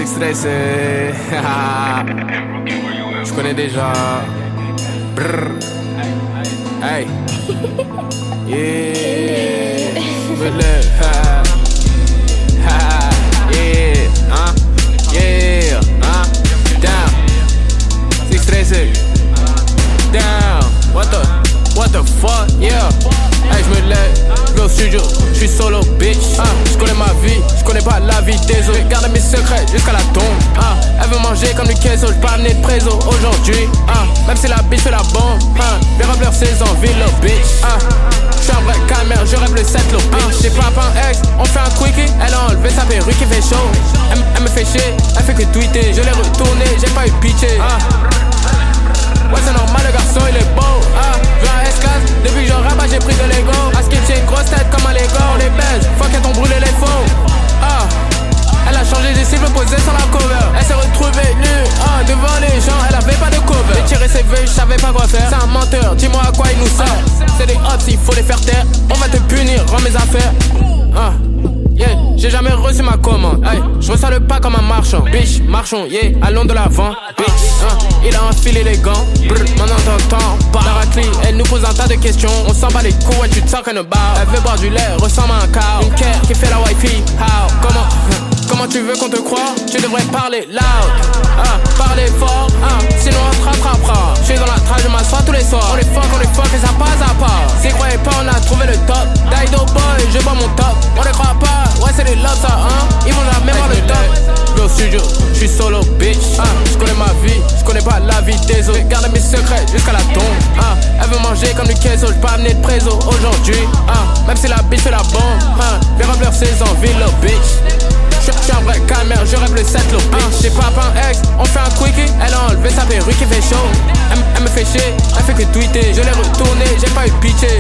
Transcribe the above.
stressé. Je connais déjà. Brrr. Hey. Yeah. Yeah. Hein. Yeah. Hein. Down. C'est stressé. Down. What the fuck? Yeah. Hey, je me lève, je vais au studio, je suis solo bitch. Je connais ma vie, je connais pas la vie des autres. J'ai gardé mes secrets jusqu'à la tombe. Elle veut manger comme du queso, j'suis pas amené de préso aujourd'hui. Même si la bitch fait la bombe, les rappeurs ses envies, le bitch. J'suis un vrai calmeur, je rêve le 7 le bitch. J'ai pas un ex, on fait un quickie. Elle a enlevé sa perruque qui fait chaud. Elle me fait chier, elle fait que tweeter. Je l'ai retourné, j'ai pas eu pitié. Ouais c'est normal le garçon il est beau. Je veux un S4, depuis que je rappe j'ai pris de l'ego. À skip j'ai une grosse tête comme un Lego. On les baise, fuck elles t'ont brûlé les faux. Elle a changé de cible posée sur la cover. Elle s'est retrouvée nue devant les gens, elle avait pas de cover. J'ai tiré ses vœux, je savais pas quoi faire. C'est un menteur, dis-moi à quoi il nous sert. C'est des hops, il faut les faire taire. On va te punir, rends mes affaires. Yeah, j'ai jamais reçu ma commande. Je reçois le pas comme un marchand. Bitch, marchons, yeah, allons de l'avant. Bitch, il a enfilé les gants. Maintenant t'entends pas. La raclie, elle nous pose un tas de questions. On s'en bat les coups, ouais, tu te sens qu'elle ne bat. Elle veut boire du lait, ressemble à un cow. Une care qui fait la wifi. How? Comment tu veux qu'on te croie? Tu devrais parler loud. Parler fort, sinon on te rattrapera. Je suis dans la trace, je m'assois tous les soirs. On est fuck et ça passe à part. Si croyez pas, on a trouvé le top. Daido boy, je bois mon top. On ne croit pas, ouais c'est des love ça, ils vont jamais voir le top. Je vais au studio, je suis solo bitch. Je connais ma vie, je connais pas la vie des autres. J'ai gardé mes secrets jusqu'à la tombe. Elle veut manger comme du queso, j'suis pas amené de préso aujourd'hui. Même si la bitch fait la bombe, les rappeurs ses envies, le bitch. J'suis un vrai calmeur, je rêve le 7 le bitch. J'ai pas un ex, on fait un quickie. Elle a enlevé sa perruque qui fait chaud. Elle me fait chier, elle fait que tweeter. Je l'ai retourné, j'ai pas eu pitié.